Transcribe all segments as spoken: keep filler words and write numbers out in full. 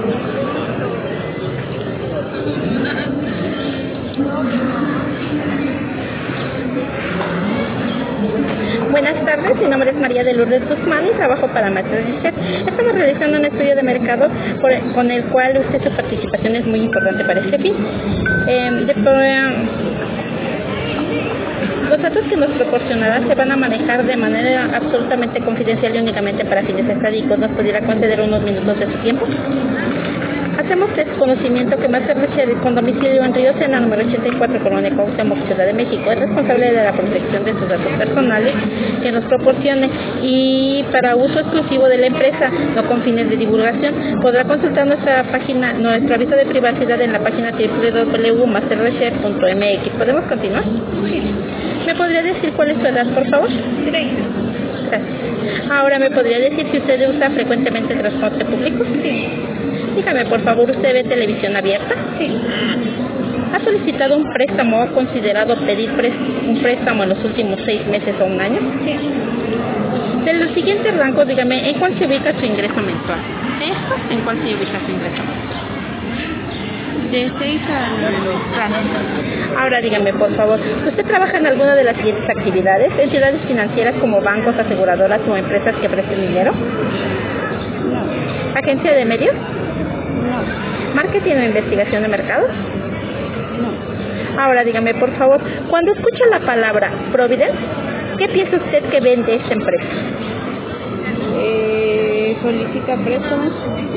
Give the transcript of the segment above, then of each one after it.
Buenas tardes, mi nombre es María de Lourdes Guzmán y trabajo para Masterchef. Estamos realizando un estudio de mercado por, con el cual usted su participación es muy importante para este fin. Eh, de, eh, los datos que nos proporcionará se van a manejar de manera absolutamente confidencial y únicamente para fines estadísticos. ¿Nos pudiera conceder unos minutos de su tiempo? Hacemos desconocimiento que Masterchef con domicilio en Río Sena, número ochenta y cuatro, Colonia Cuauhtémoc, Ciudad de México, es responsable de la protección de sus datos personales que nos proporcione y para uso exclusivo de la empresa, no con fines de divulgación. Podrá consultar nuestra página, nuestro aviso de privacidad en la página doble u doble u doble u punto masterchef punto m x. ¿Podemos continuar? Sí. ¿Me podría decir cuál es su edad, por favor? treinta. Gracias. Ahora, ¿me podría decir si usted usa frecuentemente el transporte público? Sí. Dígame, por favor, ¿usted ve televisión abierta? Sí. ¿Ha solicitado un préstamo o ha considerado pedir un préstamo en los últimos seis meses o un año? Sí. De los siguientes rangos, dígame, ¿en cuál se ubica su ingreso mensual? ¿De estos? ¿En cuál se ubica su ingreso mensual? De seis a Gracias. Ahora dígame, por favor, ¿usted trabaja en alguna de las siguientes actividades? ¿Entidades financieras como bancos, aseguradoras o empresas que presten dinero? No. ¿Agencia de medios? No. ¿Marketing o investigación de mercados? No. Ahora dígame, por favor, cuando escucha la palabra Providence, ¿qué piensa usted que vende esta empresa? Eh, solicita préstamos.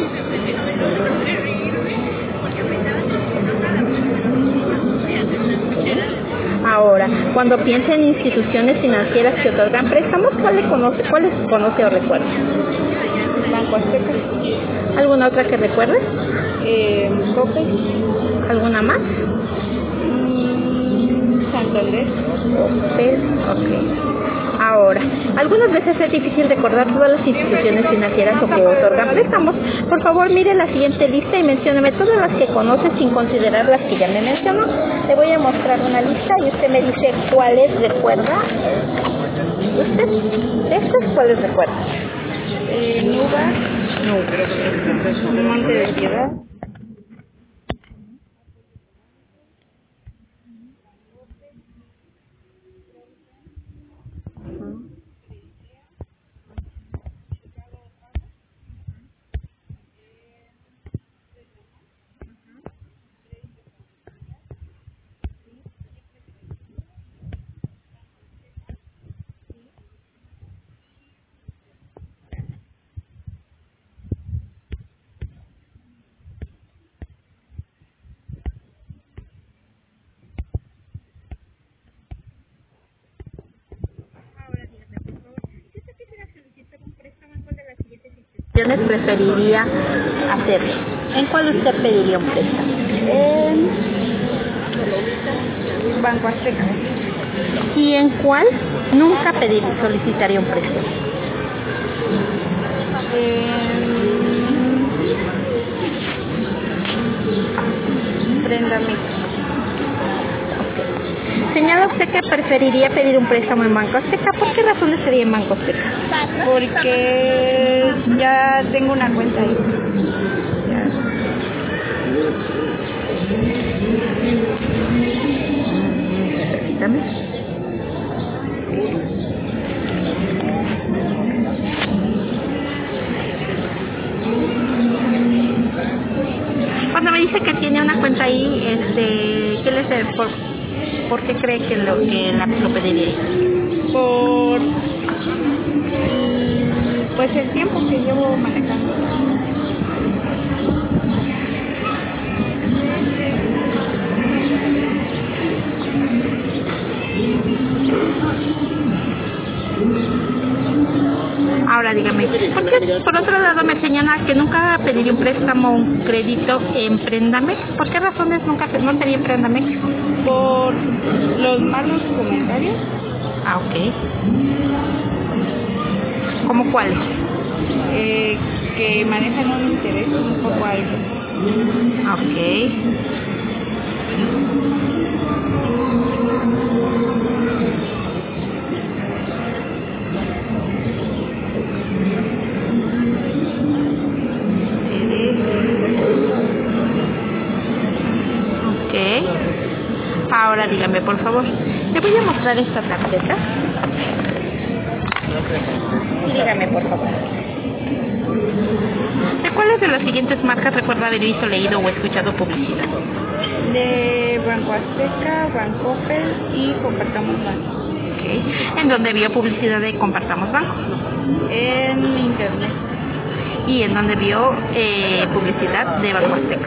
Ahora, cuando piensa en instituciones financieras que otorgan préstamos, ¿cuáles conoce, cuáles conoce o recuerda? Banco Azteca. ¿Alguna otra que recuerde? Eh, Coppel. ¿Alguna más? Mm, Santander. Coppel, ok. Ahora, algunas veces es difícil recordar todas las instituciones financieras o que otorgan préstamos. Por favor, mire la siguiente lista y mencióneme todas las que conoce sin considerar las que ya me mencionó. Le voy a mostrar una lista y usted me dice cuáles recuerda. ¿Usted? ¿De estas cuáles recuerda? Eh, Nuba. No. Monte de Piedad. Preferiría hacerlo. ¿En cuál usted pediría un préstamo? En Banco Azteca. ¿Y en cuál nunca pedir, solicitaría un préstamo? En Prenda México. Señala usted que preferiría pedir un préstamo en Banco Azteca. ¿Por qué razones sería en Banco Azteca? Porque ya tengo una cuenta ahí. Ya. Permítame. Cuando me dice que tiene una cuenta ahí, este, ¿qué le por, ¿por qué cree que lo que la, lo pediría? Por pues el tiempo que llevo manejando. Ahora dígame, ¿por qué por otro lado me señala que nunca pediría un préstamo o un crédito en Préndame? ¿Por qué razones nunca no pedí en Préndame? Por los malos comentarios. Ah, ok. ¿Cómo cuáles? Eh, que manejan un interés un poco alto. Ok. Ahora dígame, por favor, le voy a mostrar esta tarjeta. Y dígame, por favor, ¿de cuáles de las siguientes marcas recuerda haber visto, leído o escuchado publicidad? De Banco Azteca, Bancoppel y Compartamos Banco. Okay. ¿En dónde vio publicidad de Compartamos Banco? En internet. ¿Y en dónde vio eh, publicidad de Banco Azteca?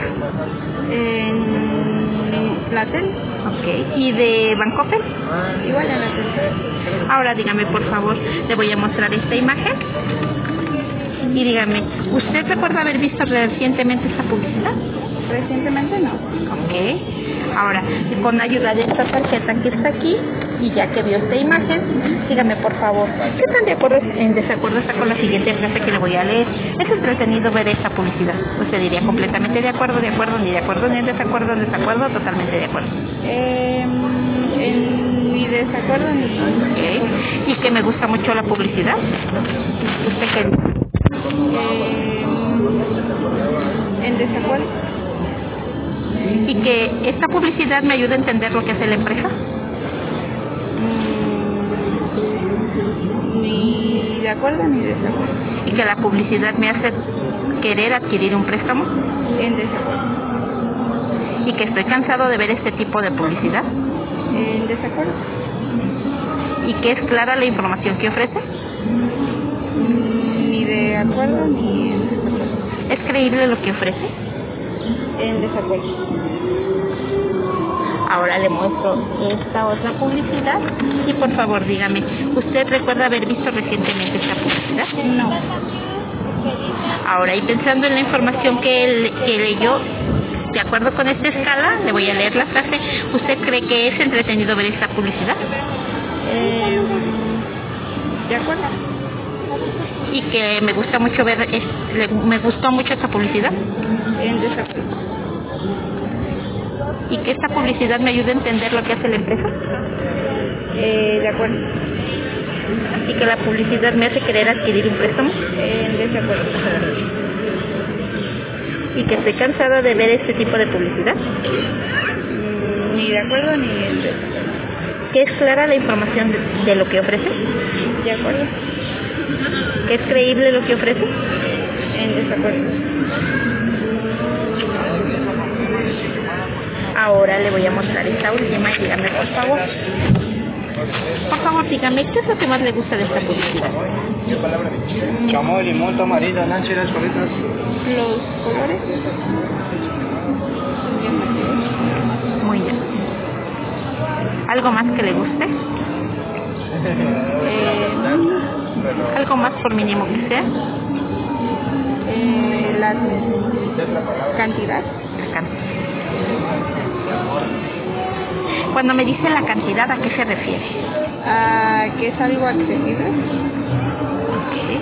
En la tele. Ok. ¿Y de Bancoppel? Igual en la tele. Ahora dígame, por favor, le voy a mostrar esta imagen. Y dígame, ¿usted recuerda haber visto recientemente esta publicidad? Recientemente no. Ok. Ahora, con ayuda de esta tarjeta que está aquí, y ya que vio esta imagen, dígame, por favor, ¿qué tan de acuerdo, en desacuerdo está con la siguiente frase que le voy a leer? Es entretenido ver esta publicidad. Usted diría completamente de acuerdo, de acuerdo, ni de acuerdo, ni en desacuerdo, en desacuerdo, totalmente de acuerdo. Eh, en, ni desacuerdo ni... Okay. ¿Y que me gusta mucho la publicidad? ¿Usted qué dice? Eh, en desacuerdo. ¿Y que esta publicidad me ayuda a entender lo que hace la empresa? Mm, ni de acuerdo ni desacuerdo. ¿Y que la publicidad me hace querer adquirir un préstamo? En desacuerdo. ¿Y que estoy cansado de ver este tipo de publicidad? En desacuerdo. ¿Y que es clara la información que ofrece? Ni de acuerdo ni en desacuerdo. ¿Es creíble lo que ofrece? En desacuerdo. Ahora le muestro esta otra publicidad y por favor dígame, ¿usted recuerda haber visto recientemente esta publicidad? No. Ahora, y pensando en la información que, él, que leyó, de acuerdo con esta escala, le voy a leer la frase. ¿Usted cree que es entretenido ver esta publicidad? Eh, de acuerdo. ¿Y que me gusta mucho ver, es, le, me gustó mucho esta publicidad? En desacuerdo. ¿Y que esta publicidad me ayuda a entender lo que hace la empresa? Eh, de acuerdo. ¿Y que la publicidad me hace querer adquirir un préstamo? En desacuerdo. ¿Y que estoy cansada de ver este tipo de publicidad? Mm, ni de acuerdo ni en desacuerdo. ¿Que es clara la información de, de lo que ofrece? De acuerdo. ¿Que es creíble lo que ofrece? En desacuerdo. Ahora le voy a mostrar esta última y dígame, por favor. Por favor, dígame, ¿qué es lo que más le gusta de esta publicidad? Chamoy, limón, tamarindo, nácheras, colitas. Los colores. Muy bien. ¿Algo más que le guste? Eh, ¿Algo más por mínimo que sea? eh, la cantidad. La cantidad. Cuando me dice la cantidad, ¿a qué se refiere? Ah, que es algo accesible. Okay.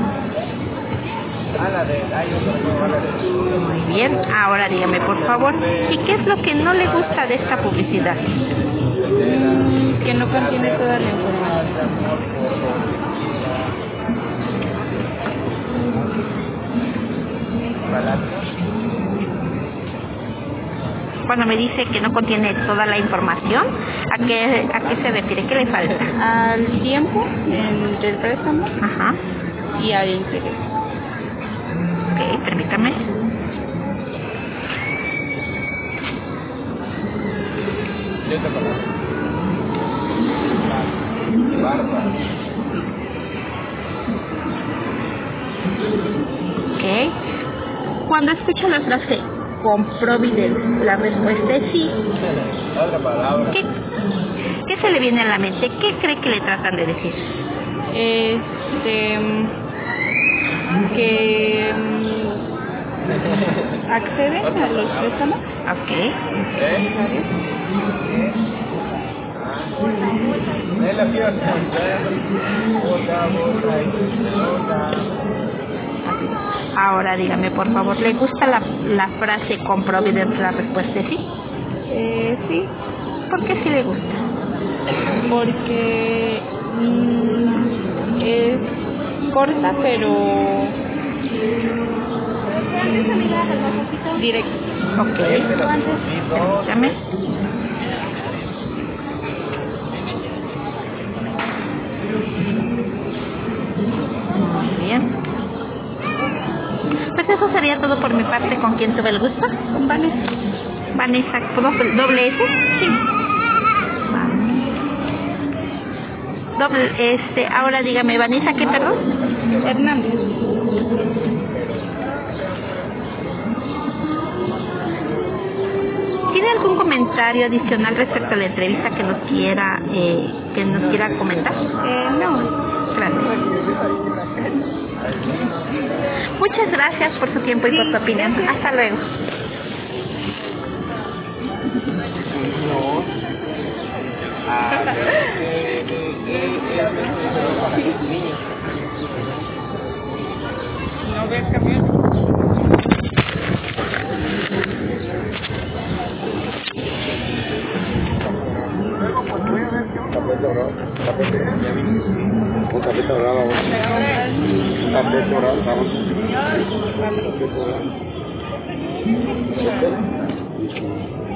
Muy bien, ahora dígame por favor, ¿y qué es lo que no le gusta de esta publicidad? Mm, que no contiene toda la información. Cuando me dice que no contiene toda la información, ¿a qué, a qué se refiere? ¿Qué le falta? Al tiempo en, del préstamo. Ajá. Y al interés. Ok, permítame. Ok. Cuando escucha la frase con Providence, la respuesta es sí. ¿Qué, ¿Qué se le viene a la mente? ¿Qué cree que le tratan de decir? Este... que... accede a los préstamos. Ok. Ahora dígame por favor, ¿le gusta la, la frase con Providence? La respuesta es sí. Eh, sí. ¿Por qué sí le gusta? Porque mmm, es corta pero directa. Ok. Permítame. sería todo por mi parte. ¿Con quién tuve el gusto? Con Vanessa. Vanessa, doble, doble S. Sí. Doble, este, ahora dígame, Vanessa, ¿qué perdón? Hernández. ¿Tiene algún comentario adicional respecto a la entrevista que nos quiera, eh, que nos quiera comentar? Eh, no. Gracias. Muchas gracias por su tiempo y por su opinión. Hasta luego. No ve el camión. Tapete dorado. Tapete. Un tapete dorado. Un tapete dorado. Tapete dorado.